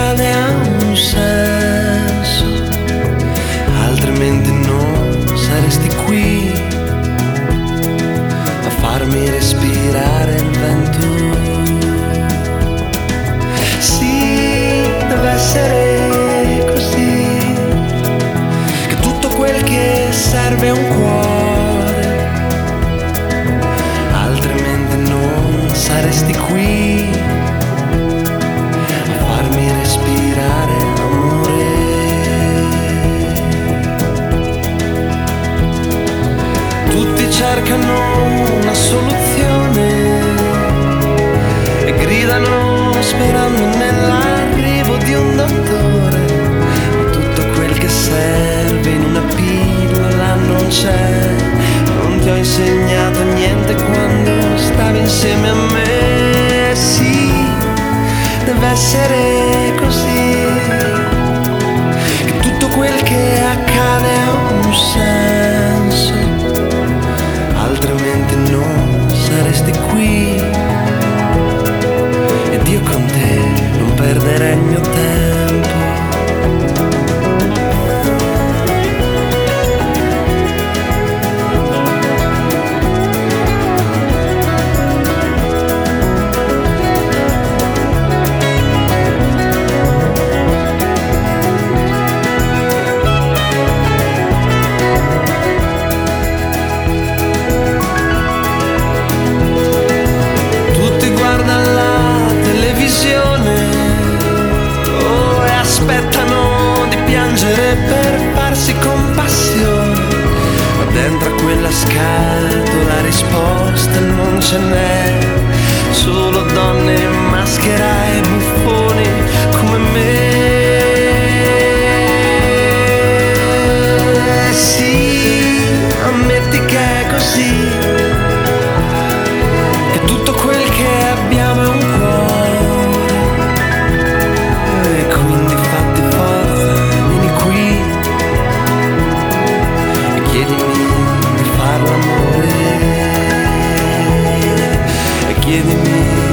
accade ha un senso, altrimenti non saresti qui a farmi respirare il vento. Sì, deve essere così, che tutto quel che serve è un cuore, altrimenti non saresti qui a farmi respirare amore. Tutti cercano una soluzione e gridano sperando nell'arrivo di un dottore, ma tutto quel che serve in una pillola non c'è. Non ti ho insegnato niente quando stavi insieme a me. Sì, deve essere così, che tutto quel che accade ha un senso, altrimenti non saresti qui ed io con te non perderei il mio tempo. Aspettano di piangere per farsi compassione, ma dentro a quella scatola risposta non ce n'è, solo donne in maschera e buffoni come me. Sì, ammetti che è così, che tutto quel che abbiamo è un cuore, e quindi fatti forza, vieni qui e chiedimi di fare l'amore, e chiedimi